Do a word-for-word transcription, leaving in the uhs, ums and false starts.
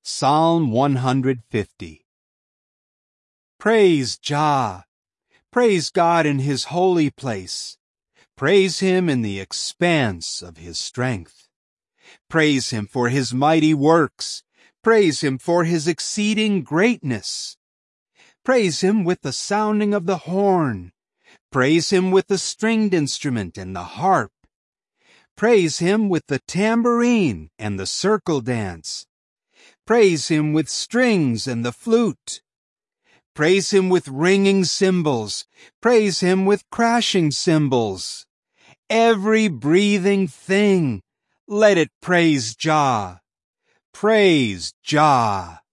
Psalm one hundred fifty. Praise Jah! Praise God in His holy place. Praise Him in the expanse of His strength. Praise Him for His mighty works. Praise Him for His exceeding greatness. Praise Him with the sounding of the horn. Praise Him with the stringed instrument and the harp. Praise Him with the tambourine and the circle dance. Praise Him with strings and the flute. Praise Him with ringing cymbals. Praise Him with crashing cymbals. Every breathing thing, let it praise Jah. Praise Jah.